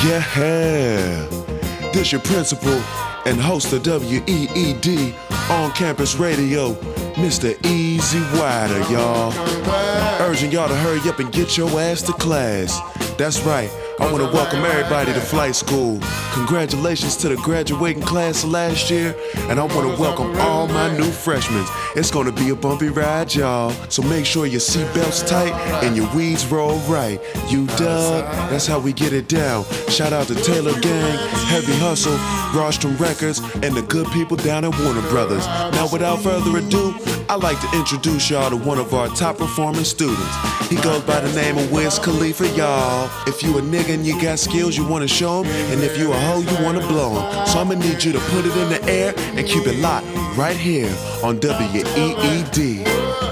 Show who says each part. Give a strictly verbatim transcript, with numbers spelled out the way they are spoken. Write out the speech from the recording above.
Speaker 1: Yeah, this your principal and host of W E E D on campus radio, Mister Easy Wider, y'all. Urging y'all to hurry up and get your ass to class. That's right, I want to welcome everybody to flight school. Congratulations to the graduating class of last year, and I want to welcome all my new freshmen. It's going to be a bumpy ride, y'all, so make sure your seatbelt's tight and your weeds roll right. You dug? That's how we get it down. Shout out to Taylor Gang, Heavy Hustle, Rostrum Records, and the good people down at Warner Brothers. Now, without further ado, I'd like to introduce y'all to one of our top performing students. He goes by the name of Wiz Khalifa, y'all. If you a nigga and you got skills you wanna show him, and if you a hoe you wanna blow him. So I'ma need you to put it in the air and keep it locked right here on W E E D.